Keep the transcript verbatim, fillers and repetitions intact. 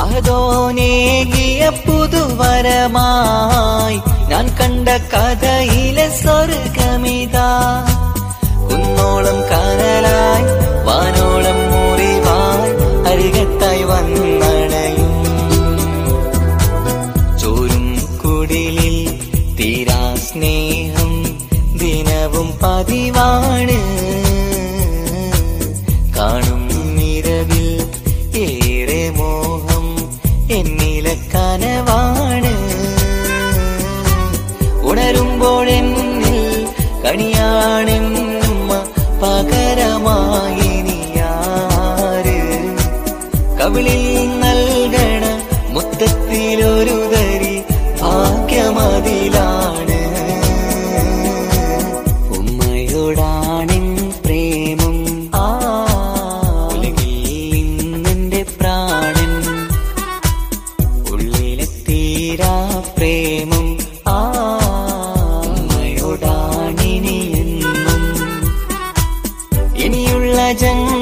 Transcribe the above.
മഹദോനേകിയ പുതുവരമായി ഞാൻ കണ്ട കഥയിലെ സ്വർഗമിതാ. കുന്നോളം കനലായി വാനോളം മുറിവായി അരികത്തായി വന്നണയും ചോരും കുടിലിൽ തീരാ സ്നേഹം ദിനവും പതിവാണ്. കാണും നിരവിൽ ഏറെ മോഹം എന്നിലെ കനവാണ്. ഉണരുമ്പോഴെന്നിൽ കണിയാണെന്നുമ്മ പകരമായി നീയാര്. കവിളിൽ നൽകണ മുത്തത്തിലൊരു തരി ഭാഗ്യമതിലാണ്. ഉമ്മയോടാണിൻ പ്രേമം ആ ഉലകിൽ ഇന്നെന്റെ പ്രാണൻ. ഉള്ളിലെ തീരാ പ്രേമം ആ ഉമ്മയോടാണിനിയെന്നും. ഇനിയുള്ള ജന്മ